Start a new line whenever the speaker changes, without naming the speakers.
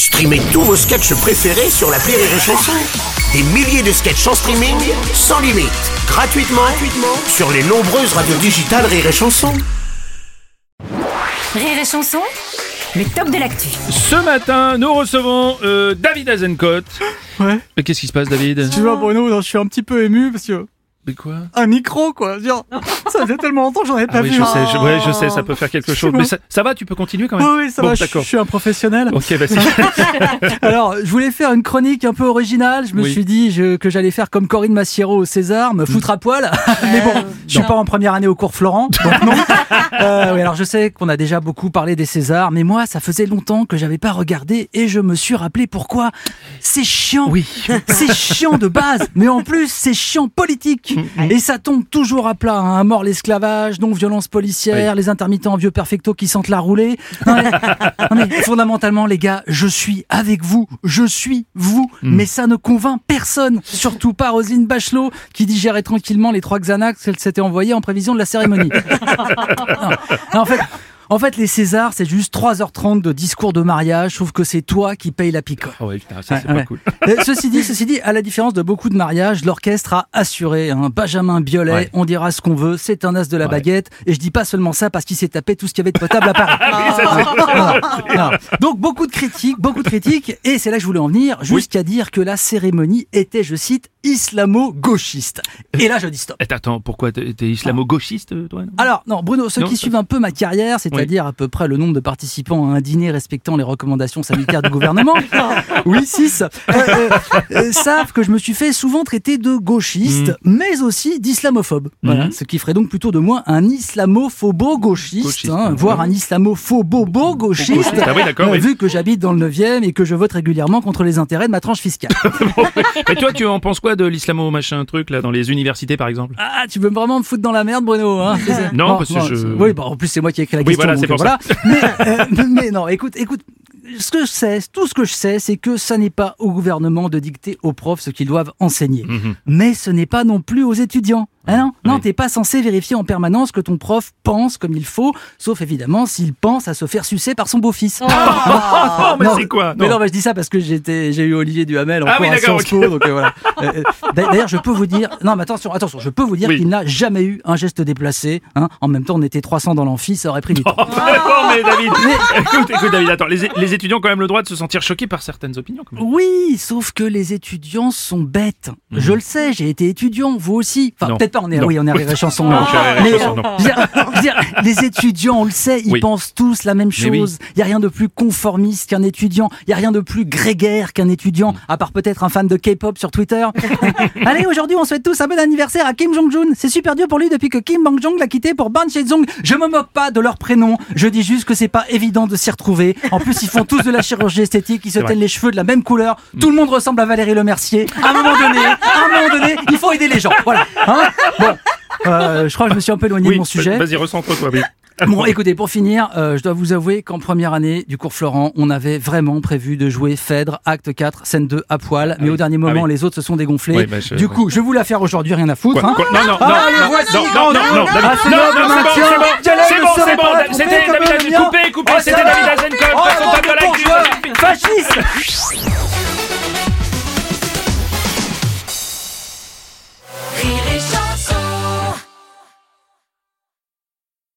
Streamez tous vos sketchs préférés sur l'appli Rire et Chanson. Des milliers de sketchs en streaming, sans limite, gratuitement sur les nombreuses radios digitales Rire et Chanson.
Rire et Chanson, le top de l'actu.
Ce matin, nous recevons David Azencote.
Ouais.
Mais qu'est-ce qui se passe, David?
Tu vois, Bruno, je suis un petit peu ému parce que.
Mais quoi?
Un micro, quoi. Ça faisait tellement longtemps que j'en avais pas
oui,
vu.
je sais, ça peut faire quelque chose. Mais ça va, tu peux continuer quand même?
Oui, ça
bon,
va,
d'accord.
je suis un professionnel.
Ok, vas-y.
Alors, je voulais faire une chronique un peu originale. Je me suis dit que j'allais faire comme Corinne Massiero au César, me foutre à poil. Mais bon, je suis pas en première année au cours Florent, donc non. Oui, alors je sais qu'on a déjà beaucoup parlé des Césars, mais moi, ça faisait longtemps que j'avais pas regardé et je me suis rappelé pourquoi. C'est chiant.
Oui.
C'est chiant de base, mais en plus, c'est chiant politique. Et ça tombe toujours à plat, hein. À mort l'esclavage, non-violence policière, les intermittents vieux perfecto qui sentent la roulée. Non mais fondamentalement, les gars, je suis avec vous, je suis vous, mais ça ne convainc personne, surtout pas Roselyne Bachelot, qui digérait tranquillement les 3 Xanax qu'elle s'était envoyés en prévision de la cérémonie. Non, en fait, les Césars, c'est juste 3h30 de discours de mariage. Je trouve que c'est toi qui payes la picole.
Oh ouais, putain, ça c'est pas cool.
Ceci dit, à la différence de beaucoup de mariages, l'orchestre a assuré. Benjamin Biolay, on dira ce qu'on veut, c'est un as de la baguette. Et je dis pas seulement ça parce qu'il s'est tapé tout ce qu'il y avait de potable à Paris. Donc beaucoup de critiques. Et c'est là que je voulais en venir, jusqu'à dire que la cérémonie était, je cite, islamo-gauchiste. Et là, je dis stop.
Attends, pourquoi t'es islamo-gauchiste, toi?
Alors, non, Bruno, ceux qui suivent un peu ma carrière, c'est-à-dire à peu près le nombre de participants à un dîner respectant les recommandations sanitaires du gouvernement, oui, 6, savent que je me suis fait souvent traiter de gauchiste, mais aussi d'islamophobe. Voilà, ce qui ferait donc plutôt de moi un islamophobo-gauchiste, voire un islamophobo-gauchiste, vu que j'habite dans le 9e et que je vote régulièrement contre les intérêts de ma tranche fiscale.
Mais toi, tu en penses quoi de l'islamo-machin truc, là, dans les universités, par exemple?
Ah, tu veux vraiment me foutre dans la merde, Bruno, hein?
Non, parce que
Oui, en plus, c'est moi qui ai écrit la question.
Voilà, c'est pour ça.
Mais non, écoute, tout ce que je sais, c'est que ça n'est pas au gouvernement de dicter aux profs ce qu'ils doivent enseigner. Mais ce n'est pas non plus aux étudiants. Ah non, t'es pas censé vérifier en permanence que ton prof pense comme il faut, sauf évidemment s'il pense à se faire sucer par son beau-fils.
Mais c'est quoi?
Mais non, je dis ça parce que j'ai eu Olivier Duhamel en cours à Sciences Po, donc voilà. D'ailleurs, je peux vous dire, non, mais attention, je peux vous dire qu'il n'a jamais eu un geste déplacé. En même temps, on était 300 dans l'amphi, ça aurait pris du temps.
Mais David, écoute, David, attends, les étudiants ont quand même le droit de se sentir choqués par certaines opinions. Quand même.
Oui, sauf que les étudiants sont bêtes. Je le sais, j'ai été étudiant, vous aussi. Enfin, peut-être pas, on est à Rire et Chanson.
Non, je
veux dire, les étudiants, on le sait, ils pensent tous la même chose. Il y a rien de plus conformiste qu'un étudiant. Il y a rien de plus grégaire qu'un étudiant, à part peut-être un fan de K-pop sur Twitter. Allez, aujourd'hui, on souhaite tous un bon anniversaire à Kim Jong-un. C'est super dur pour lui depuis que Kim Bang-jong l'a quitté pour Ban Shezong. Je me moque pas de leur prénom. Je dis juste que c'est pas évident de s'y retrouver. En plus, ils font tous de la chirurgie esthétique. Ils se teignent les cheveux de la même couleur. Tout le monde ressemble à Valérie Lemercier. À un moment donné, il faut aider les gens. Voilà. Bon. Je crois que je me suis un peu éloigné de mon sujet.
Vas-y, recentre-toi, oui.
Bon, écoutez, pour finir, je dois vous avouer qu'en première année du cours Florent, on avait vraiment prévu de jouer Phèdre, acte 4, scène 2 à poil, mais au dernier moment, les autres se sont dégonflés. Du coup, je vais vous la faire aujourd'hui, rien à foutre.
Non, c'est bon, David, coupez, c'était